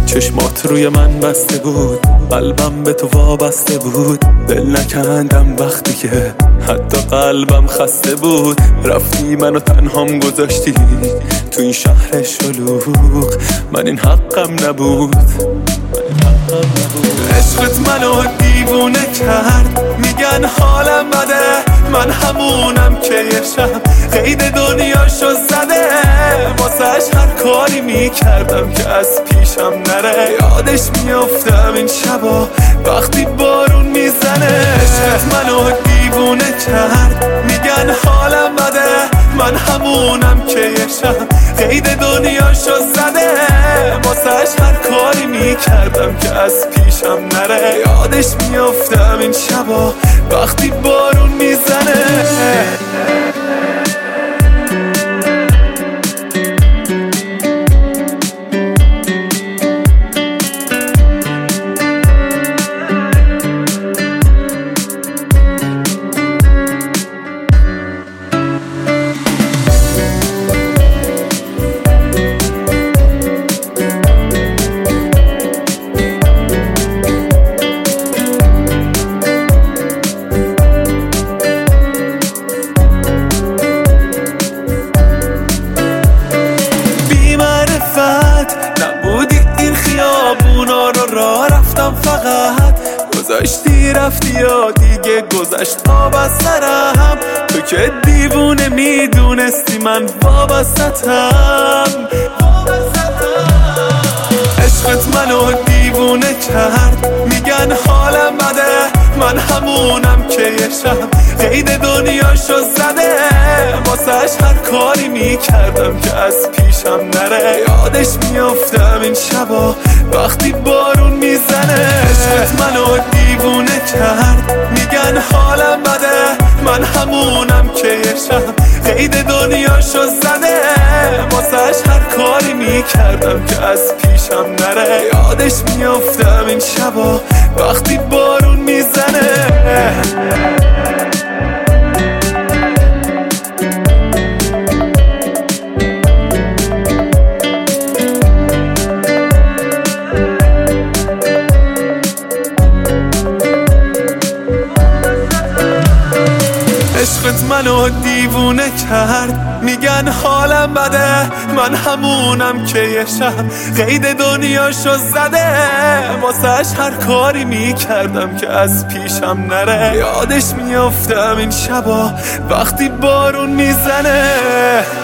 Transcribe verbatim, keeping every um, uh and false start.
چشمات روی من بسته بود، قلبم به تو وابسته بود. دل نکندم وقتی که حتی قلبم خسته بود. رفتی منو تنهام گذاشتی تو این شهر شلوغ، من این حقم نبود. عشقت منو دیوونه کرد، میگن حالم بده، من همونم که یه شب قید دنیاشو زده. واسهش هر کاری میکردم که از پیشم نره. یادش میافتم این شبا وقتی بارون میزنه. عشقت منو دیوونه کرد، میگن حالم بده، من همونم که یه شب قید دنیاشو زده. واسهش هر کاری میکردم که از پیشم نره. یادش میافتم این شبا وقتی بارون میزنه. نبودی این خیابونا رو راه رفتم، فقط گذاشتی رفتی یا دیگه گذشت آب از سرم. تو که دیوونه میدونستی من وابستم. عشقت منو دیوونه کرد، میگن حالم بده، من همونم که یه شب قید دنیاشو زده. واسهش هر کاری میکردم که از پیشم نره. یادش میافتم این شبا وقتی بارون میزنه. عشقت منو دیوونه کرد، میگن حالم بده، من همونم که یه شب قید دنیاشو زده. واسهش هر کاری میکردم که از پیشم نره. یادش میافتم این شبا وقتی بارون میزنه. عشقت منو دیوونه کرد، میگن حالم بده، من همونم که یه شب قید دنیاشو زده. واسهش هر کاری میکردم که از پیشم نره. یادش میافتم این شبا وقتی بارون میزنه.